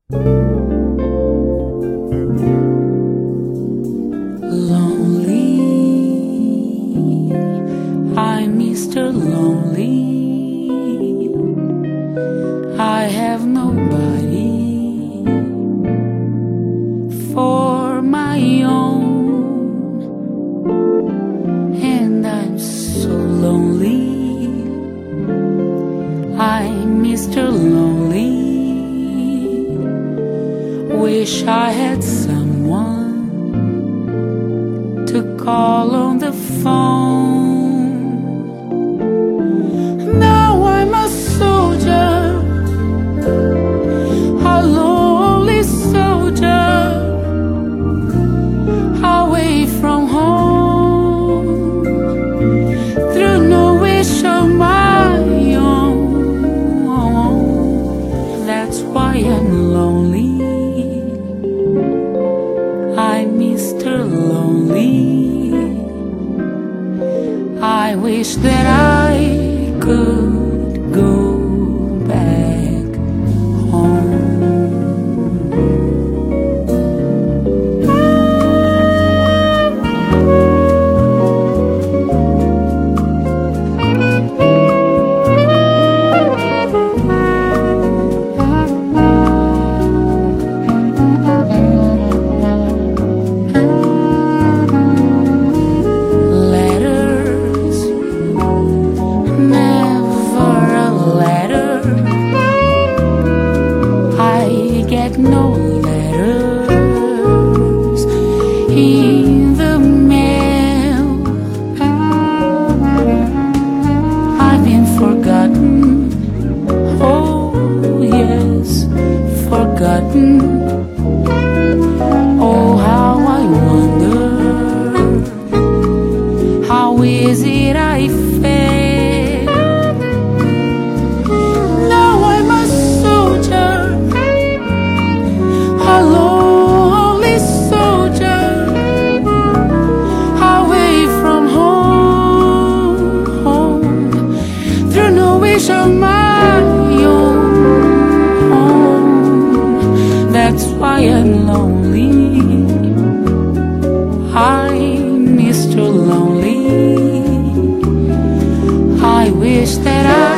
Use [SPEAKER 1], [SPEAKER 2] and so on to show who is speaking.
[SPEAKER 1] Lonely, I'm Mr. Lonely. I have nobody for my own, and I'm so lonely. I'm Mr. Lonely. Wish I had someone to call on the phone. Now I'm a soldier, a lonely soldier, away from home, through no wish of my own. That's why I'm lonely. I'm Mr. Lonely. I wish that I could go back home. No letters in the mail. I've been forgotten. Oh yes, forgotten. Oh, how I wonder how is it I fail. Now I'm a soldier, a lonely soldier, away from home, through no wish of my own. That's why I'm lonely. I'm Mr. Lonely. I wish that I